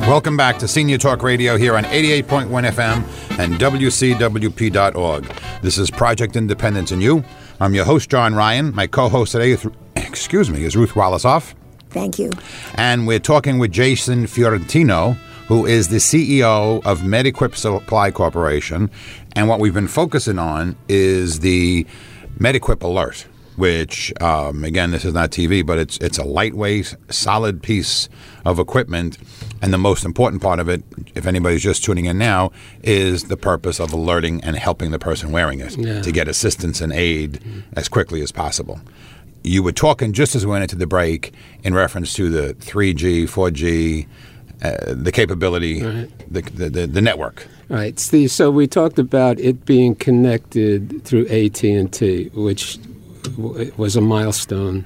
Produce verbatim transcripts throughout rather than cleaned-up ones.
Welcome back to Senior Talk Radio here on eighty-eight point one F M and W C W P dot org. This is Project Independence and You. I'm your host, John Ryan. My co-host today, is, excuse me, is Ruth Wallasoff. Thank you. And we're talking with Jason Fiorentino, who is the C E O of MedEquip Supply Corporation. And what we've been focusing on is the MedEquip Alert, which, um, again, this is not T V, but it's it's a lightweight, solid piece of equipment. And the most important part of it, if anybody's just tuning in now, is the purpose of alerting and helping the person wearing it yeah. to get assistance and aid mm-hmm. as quickly as possible. You were talking just as we went into the break in reference to the three G, four G, uh, the capability, right. the, the, the the network. Right, Steve. So we talked about it being connected through A T and T, which w- was a milestone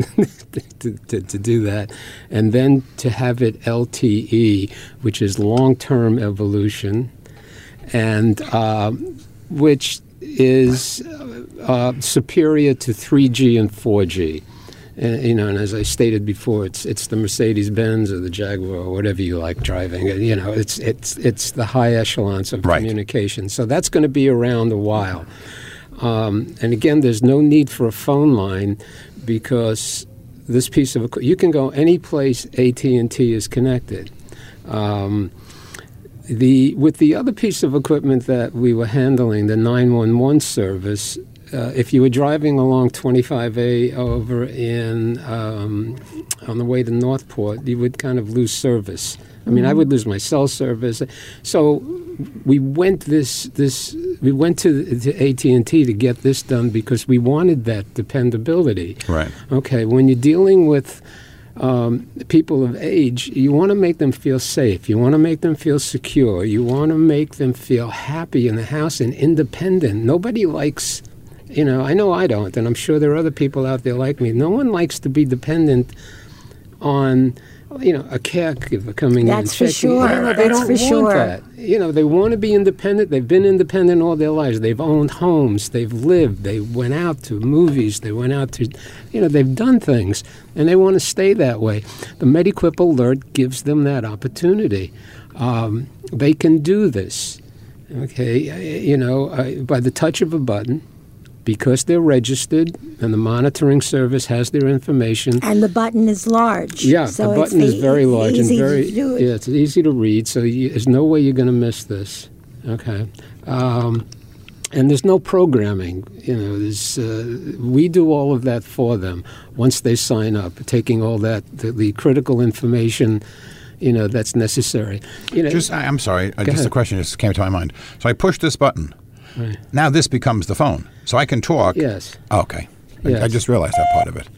to, to, to do that, and then to have it L T E, which is long-term evolution, and uh, which is uh, superior to three G and four G. And, you know, and as I stated before, it's it's the Mercedes-Benz or the Jaguar or whatever you like driving. You know, it's it's it's the high echelons of right. communication. So that's going to be around a while. Um, and again, there's no need for a phone line because this piece of equipment, you can go any place A T and T is connected. Um, the with the other piece of equipment that we were handling, the nine one one service. Uh, if you were driving along twenty-five A over in um, on the way to Northport, you would kind of lose service. I mean, mm-hmm. I would lose my cell service. So we went this this we went to, to A T and T to get this done because we wanted that dependability. Right. Okay. When you're dealing with um, people of age, you want to make them feel safe. You want to make them feel secure. You want to make them feel happy in the house and independent. Nobody likes. You know, I know I don't, and I'm sure there are other people out there like me. No one likes to be dependent on, you know, a caregiver coming That's in. for sure. You know, they That's don't for want sure. that. You know, they want to be independent. They've been independent all their lives. They've owned homes. They've lived. They went out to movies. They went out to, you know, they've done things, and they want to stay that way. The MedEquip Alert gives them that opportunity. Um, they can do this, okay, you know, uh, by the touch of a button. Because they're registered and the monitoring service has their information. And the button is large. Yeah, so the button it's is very large and very to do it. yeah, it's easy to read. So you, there's no way you're going to miss this. Okay, um, and there's no programming. You know, there's uh, we do all of that for them once they sign up, taking all that the, the critical information. You know, that's necessary. You know, just I, I'm sorry, uh, just ahead. a question just came to my mind. So I push this button. Right. Now this becomes the phone, so I can talk. Yes. Oh, okay. Yes. I, I just realized that part of it.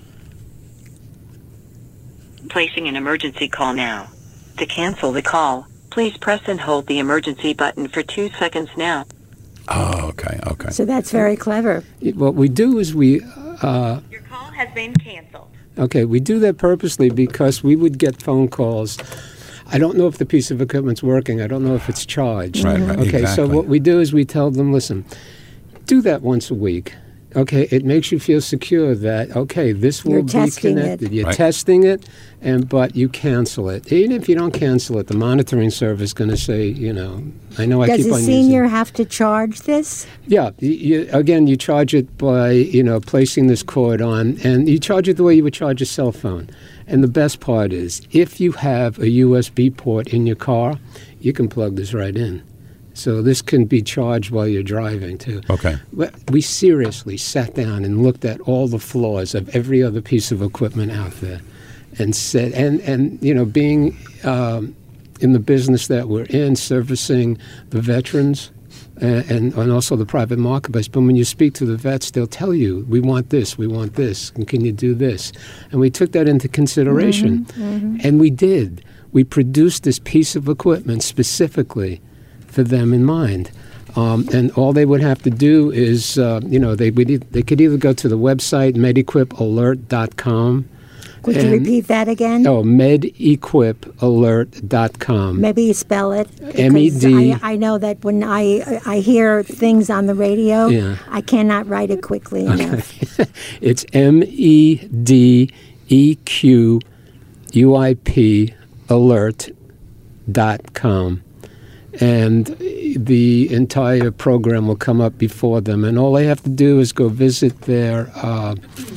Placing an emergency call now. To cancel the call, please press and hold the emergency button for two seconds now. Oh, okay, okay. So that's very clever. What we do is we. Uh, Your call has been canceled. Okay, we do that purposely because we would get phone calls. I don't know if the piece of equipment's working. I don't know if it's charged. Right, right, okay, exactly. so what we do is we tell them, listen, do that once a week. Okay, it makes you feel secure that, okay, this will You're be testing connected. it. You're Right. testing it, and but you cancel it. Even if you don't cancel it, the monitoring service is going to say, you know, I know I Does keep a on senior using. have to charge this? Yeah, you, you, again, you charge it by, you know, placing this cord on, and you charge it the way you would charge a cell phone. And the best part is, if you have a U S B port in your car, you can plug this right in. So this can be charged while you're driving, too. Okay. We seriously sat down and looked at all the flaws of every other piece of equipment out there and said, and, and you know, being um, in the business that we're in, servicing the veterans, And, and, and also the private marketplace. But when you speak to the vets, they'll tell you, we want this, we want this, and can you do this? And we took that into consideration. Mm-hmm, mm-hmm. And we did. We produced this piece of equipment specifically for them in mind. Um, and all they would have to do is, uh, you know, they would e- they could either go to the website, MedEquip Alert dot com. Could you repeat that again? Oh, MedEquip Alert dot com. Maybe you spell it. M E D because I, I know that when I I hear things on the radio, Yeah. I cannot write it quickly enough. It's M E D E Q U I P Alert dot com. And the entire program will come up before them. And all they have to do is go visit their uh,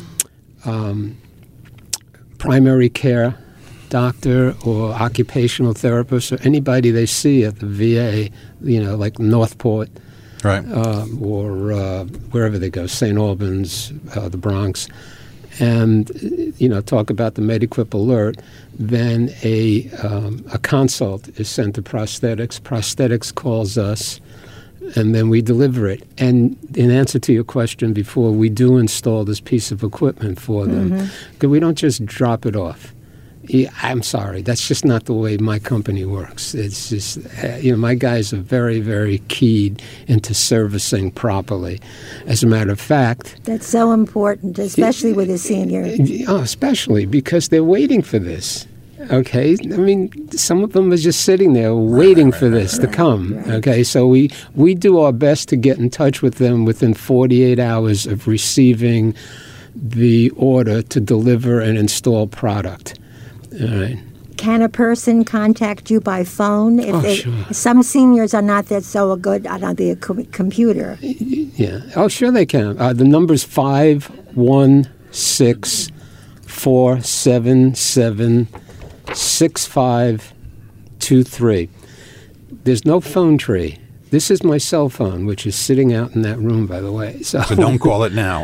um, primary care doctor or occupational therapist or anybody they see at the V A, you know, like Northport, Right. uh, or uh, wherever they go, Saint Albans, uh, the Bronx, and, you know, talk about the MediQuip alert. Then a um, a consult is sent to prosthetics. Prosthetics calls us, and then we deliver it. And in answer to your question before, we do install this piece of equipment for them. Because we don't just drop it off. Yeah, I'm sorry, that's just not the way my company works. It's just, uh, you know, my guys are very, very keyed into servicing properly. As a matter of fact, That's so important, especially with a senior. oh, especially because they're waiting for this. Okay, I mean, some of them are just sitting there waiting for this to come. Okay, so we we do our best to get in touch with them within forty-eight hours of receiving the order to deliver and install product. All right. Can a person contact you by phone? If Oh, they, sure. Some seniors are not that so good on the co- computer. Yeah. Oh, sure they can. Uh, the number's five one six four seven seven six five two three. There's no phone tree. This is my cell phone, which is sitting out in that room, by the way. So, So don't call it now.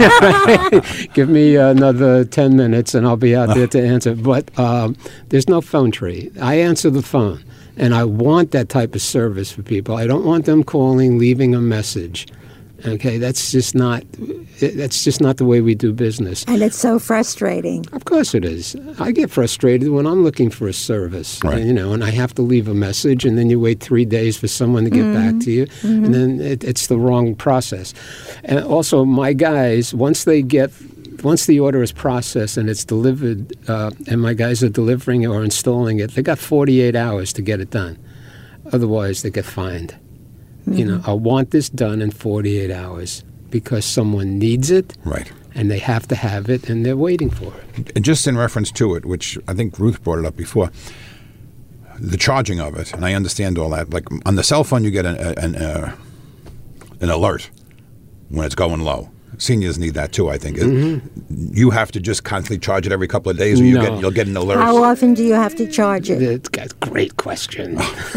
give me another ten minutes and I'll be out there to answer. But um, there's no phone tree. I answer the phone, and I want that type of service for people. I don't want them calling, leaving a message. Okay, that's just not that's just not the way we do business. And it's so frustrating. Of course it is. I get frustrated when I'm looking for a service, Right. you know, and I have to leave a message, and then you wait three days for someone to get back to you, and then it, it's the wrong process. And also, my guys, once they get, once the order is processed and it's delivered, uh, and my guys are delivering it or installing it, they got forty-eight hours to get it done. Otherwise, they get fined. You know, I want this done in forty-eight hours because someone needs it. Right. And they have to have it, and they're waiting for it. And just in reference to it, which I think Ruth brought it up before, the charging of it, and I understand all that. Like on the cell phone, you get an an, uh, an alert when it's going low. Seniors need that too, I think. You have to just constantly charge it every couple of days, or you No. get you'll get an alert. How often do you have to charge it? That's a great question.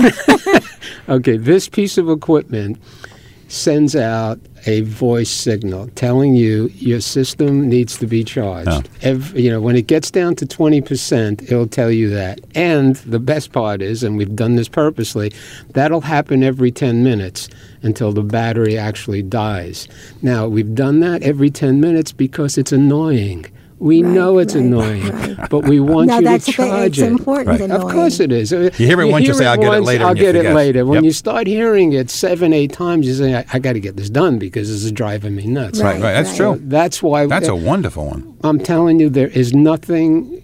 Okay, this piece of equipment sends out a voice signal telling you your system needs to be charged. Oh. Every, you know, when it gets down to twenty percent, it'll tell you that. And the best part is, and we've done this purposely, that'll happen every ten minutes until the battery actually dies. Now, we've done that every ten minutes because it's annoying. We Right, know it's right, annoying, right. but we want No, you that's to charge it's it. important. Right. Annoying. Of course it is. You hear it once, you say, "I'll get it later," I'll and you get it forget. later. When Yep. you start hearing it seven, eight times, you say, I, I got to get this done because this is driving me nuts. Right, right. That's Right. true. That's why That's a wonderful one. I'm telling you, there is nothing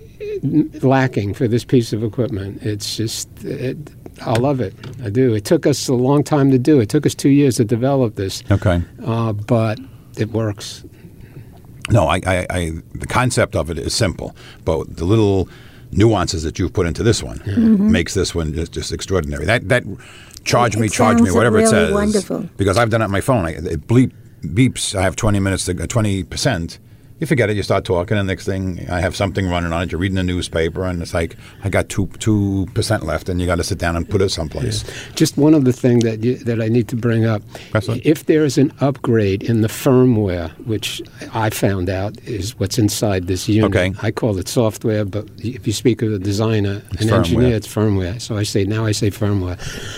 lacking for this piece of equipment. It's just, it, I love it. I do. It took us a long time to do. It took us two years to develop this, Okay. uh, but it works. No, I, I, I, the concept of it is simple, but the little nuances that you've put into this one makes this one just, just extraordinary. That that charge me, It charge me, sounds whatever it really says. wonderful. Because I've done it on my phone. I, it bleep beeps. I have twenty minutes to twenty percent. You forget it. You start talking, and next thing I have something running on it. You're reading the newspaper, and it's like I got two two percent left, and you got to sit down and put it someplace. Just one other thing that you, that I need to bring up. That's fine. If there is an upgrade in the firmware, which I found out is what's inside this unit. Okay. I call it software, but if you speak of a designer, It's an firmware. engineer, it's firmware. So I say now I say firmware.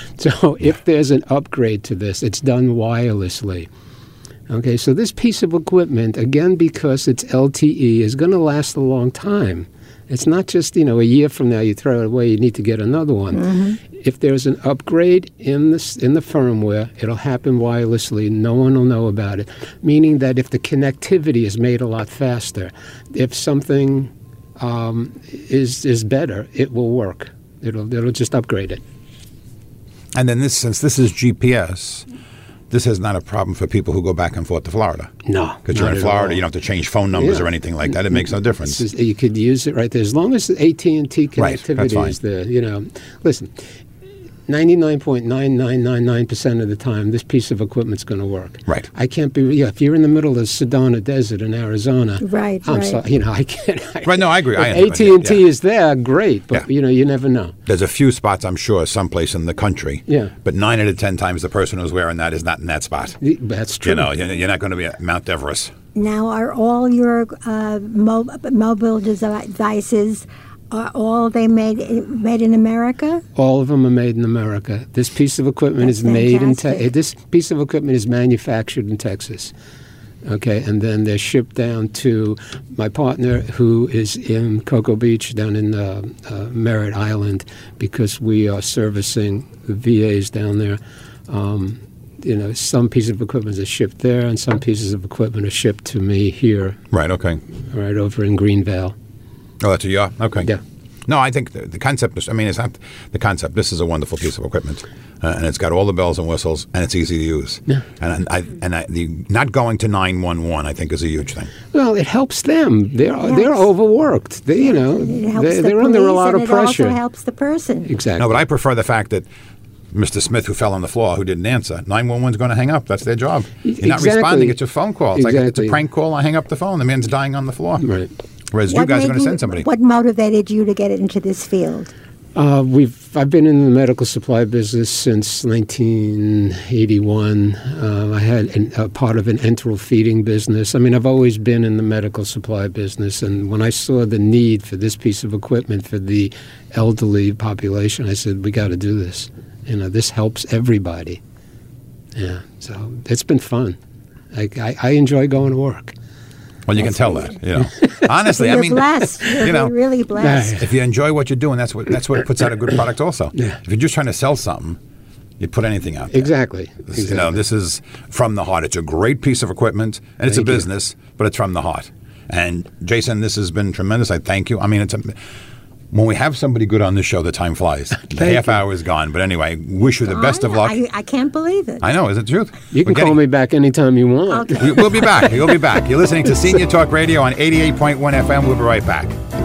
So if there's an upgrade to this, it's done wirelessly. Okay, so this piece of equipment, again, because it's L T E, is going to last a long time. It's not just, you know, a year from now you throw it away, you need to get another one. If there's an upgrade in the, in the firmware, it'll happen wirelessly. No one will know about it, meaning that if the connectivity is made a lot faster, if something um, is, is better, it will work. It'll, it'll just upgrade it. And then this, since this is G P S, this is not a problem for people who go back and forth to Florida. No, Because you're not in at Florida, all. you don't have to change phone numbers Yeah. or anything like that. It makes no difference. This is- you could use it right there as long as the A T and T Right, that's connectivity fine. is there. You know, listen, ninety-nine point nine nine nine nine percent of the time, this piece of equipment's going to work. Right. I can't be. Yeah, if you're in the middle of the Sedona Desert in Arizona, Right, I'm right. sorry. You know, I can't. I, Right, no, I agree. I If understand. A T and T Yeah. is there, great. But Yeah. you know, you never know. There's a few spots, I'm sure, someplace in the country. Yeah. But nine out of ten times, the person who's wearing that is not in that spot. That's true. You know, you're you're not going to be at Mount Everest. Now, are all your uh, mo- mobile desi- devices, are all they made made in America? All of them are made in America. This piece of equipment That's is made in Texas. fantastic. This piece of equipment is manufactured in Texas. Okay, and then they're shipped down to my partner, who is in Cocoa Beach, down in uh, uh, Merritt Island, because we are servicing the V As down there. Um, you know, some pieces of equipment are shipped there, and some pieces of equipment are shipped to me here, Right, okay. right over in Greenvale. Oh, that's a yeah. Okay. Yeah. No, I think the, the concept is, I mean, it's not the concept. This is a wonderful piece of equipment. Uh, and it's got all the bells and whistles, and it's easy to use. Yeah. And I, and I, the not going to nine one one, I think, is a huge thing. Well, it helps them. They're Yes. they're overworked. They, you know, It helps they, the they're under a police, lot and of it pressure. also helps the person. Exactly. No, but I prefer the fact that Mister Smith, who fell on the floor, who didn't answer, nine one one's going to hang up. That's their job. You're not Exactly. responding. It's a phone call. It's like it's Exactly. a prank call. I hang up the phone. The man's dying on the floor. Right. Whereas you What guys are made going to you- send somebody. What motivated you to get into this field? Uh, we've I've been in the medical supply business since nineteen eighty-one. Uh, I had an, a part of an enteral feeding business. I mean, I've always been in the medical supply business, and when I saw the need for this piece of equipment for the elderly population, I said, we got to do this. You know, this helps everybody. Yeah, so it's been fun. I, I, I enjoy going to work. Well, you can tell that. You know, honestly, You're I mean, blessed. You're you know, really blessed. if you enjoy what you're doing, that's what that's what puts out a good product. Also, Yeah. if you're just trying to sell something, you'd put anything out there. Exactly. This- exactly. You know, this is from the heart. It's a great piece of equipment, and it's Thank a you. business, but it's from the heart. And Jason, this has been tremendous. I thank you. I mean, it's a, when we have somebody good on this show, the time flies. The Thank half you. hour is gone. But anyway, wish you the best of I- luck. I, I can't believe it. I know, is it the truth? You can We're getting- call me back anytime you want. Okay. We- We'll be back. You'll be back. You're listening to Senior Talk Radio on eighty-eight point one F M. We'll be right back.